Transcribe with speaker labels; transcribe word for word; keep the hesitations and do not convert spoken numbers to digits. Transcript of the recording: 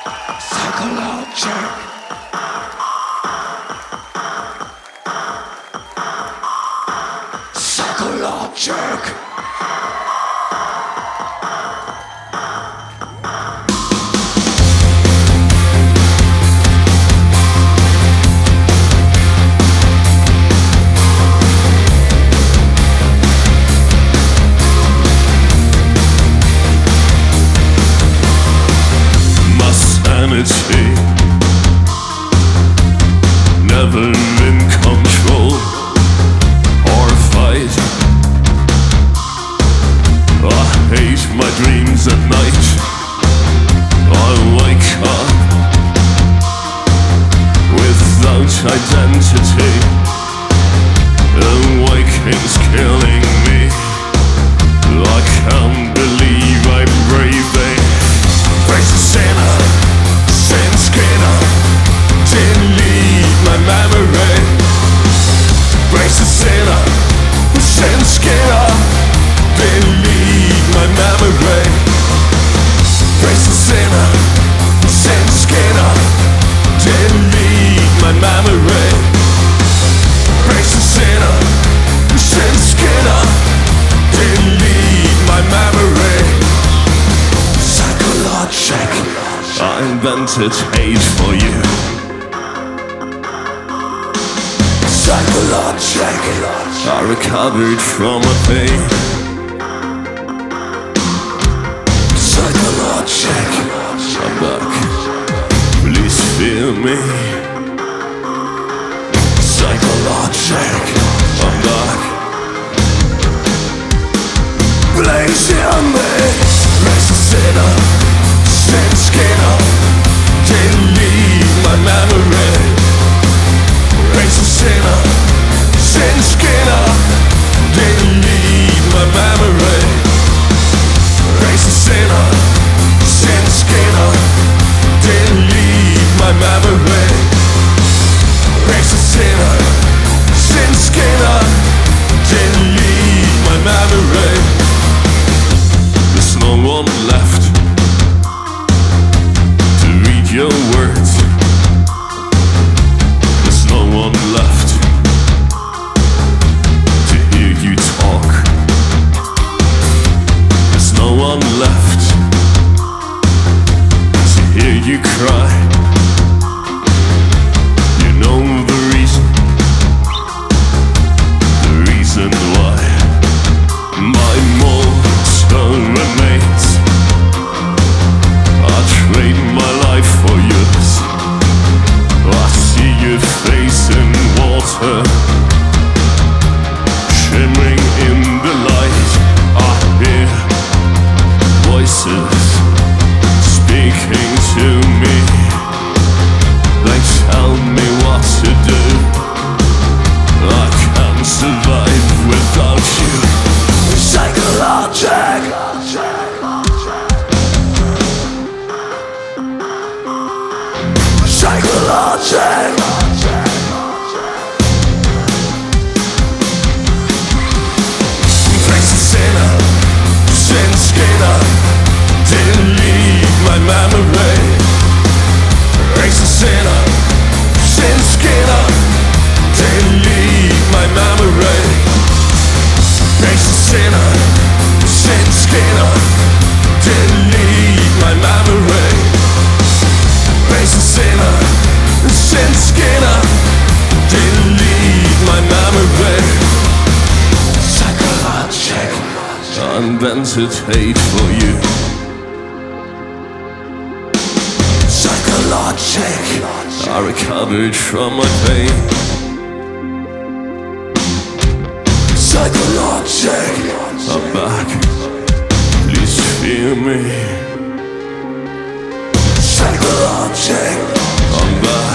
Speaker 1: Psychologic. Psychologic.
Speaker 2: Sanity, never in control or fight. I hate my dreams at night. I wake up without identity. Awaking's killing me. I can't believe I'm breathing. Face the sinner. Sin Skinner, delete my memory. Brace the sinner, Sin Skinner, delete my memory. Brace the sinner, Sin Skinner, delete my memory. Brace the sinner, Sin Skinner, delete my memory. Psychologic. I invented hate for you.
Speaker 1: Psychologic.
Speaker 2: I recovered from a pain.
Speaker 1: Psychologic.
Speaker 2: I'm back. Please feel me.
Speaker 1: Psychologic.
Speaker 2: I'm back.
Speaker 1: Please hear me. Raise the sinner. Sin Skinner, delete my memory. Raise the sinner, Sin Skinner, delete my memory. Raise the sinner, Sin Skinner, delete my memory. Raise the sinner, Sin Skinner, delete my memory.
Speaker 2: There's no one left. Your words. There's no one left to hear you talk. There's no one left to hear you cry. You know the reason, the reason why my mortal remains. I trade my life for yours. I see your face in water, shimmering in the light. I hear voices speaking to me. They tell me what to do. I can't survive without you.
Speaker 1: Psychologic. Psychologic. Face the sinner, Sin Skinner, delete my memory. Face the sinner, Sin Skinner, delete my memory. Face the sinner, Sin Skinner, delete my memory. Face the sinner, Sin Skinner, delete my memory. Psychologic.
Speaker 2: I invented hate for you.
Speaker 1: Psychologic.
Speaker 2: I recovered from my pain.
Speaker 1: Psychologic.
Speaker 2: I'm back. Please feel me.
Speaker 1: Psychologic.
Speaker 2: I'm back.